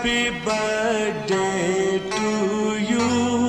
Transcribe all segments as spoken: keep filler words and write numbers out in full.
Happy birthday to you.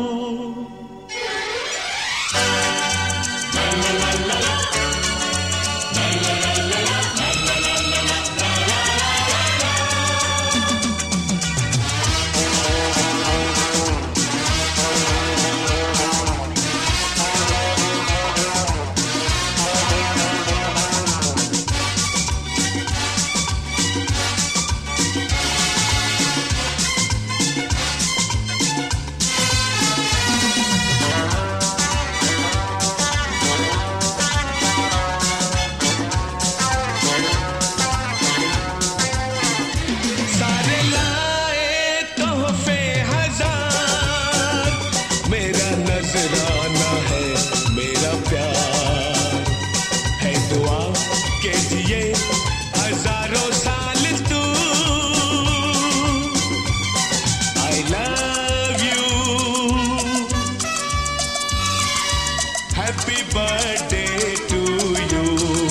Happy birthday to you.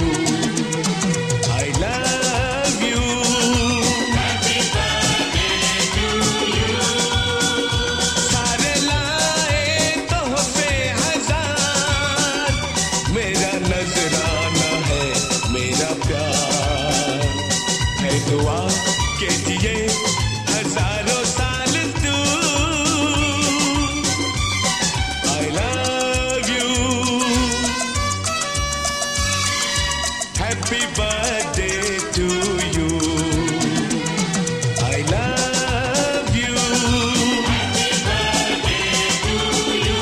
I love you. Happy birthday to you. सारे लाए तोहफे हजार, मेरा नजराना है मेरा प्यार है, दुआ के दिए हजारों साल तू. I love you. Happy birthday to you. I love you. Happy birthday to you.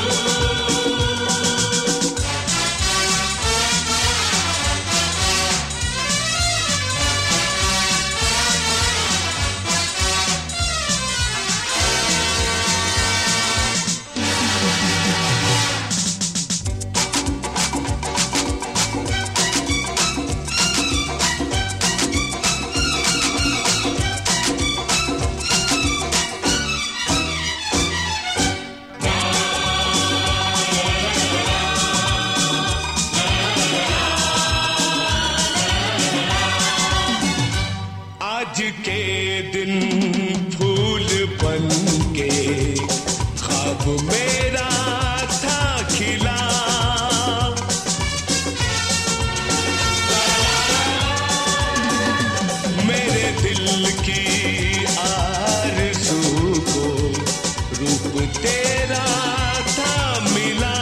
आज के दिन फूल बन के ख्वाब मेरा था खिला, मेरे दिल की आरज़ू को रूप तेरा था मिला.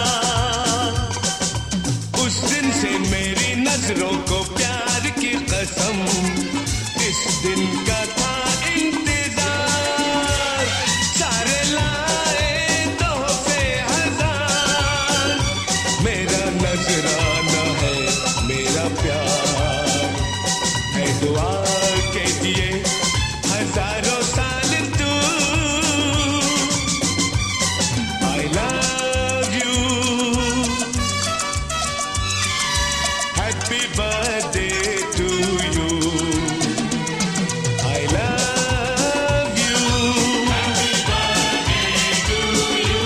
उस दिन से मेरी नजरों को प्यार की कसम, इस दिन का था इंतजार. सारे लाए तोहफे हजार, मेरा नजराना है मेरा प्यार है, दुआ के दिए हजारों साल तू. I love you. Happy birthday to you. I love you. Happy birthday to you.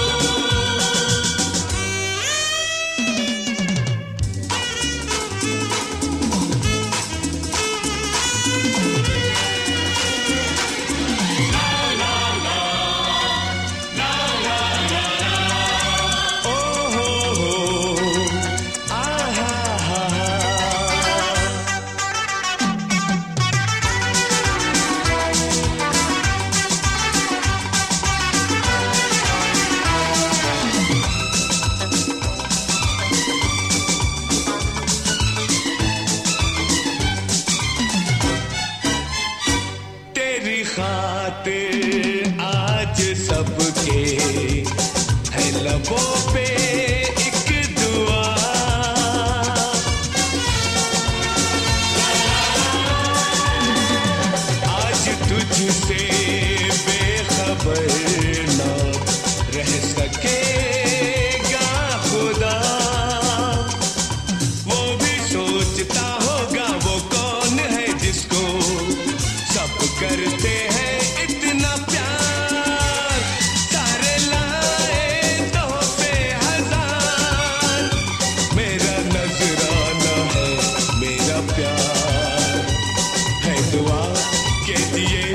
La la la, la la la la. Oh ho ho, ah ha ha ha. तेरी खातिर आज सबके है लबों पे एक दुआ. आज तुझसे बेखबर ना रह सकेगा खुदा. वो भी सोचता होगा वो कौन है जिसको सब करते हैं इतना प्यार. सारे लाए तोहफे हजार, मेरा नजराना है मेरा प्यार है, दुआ के दिए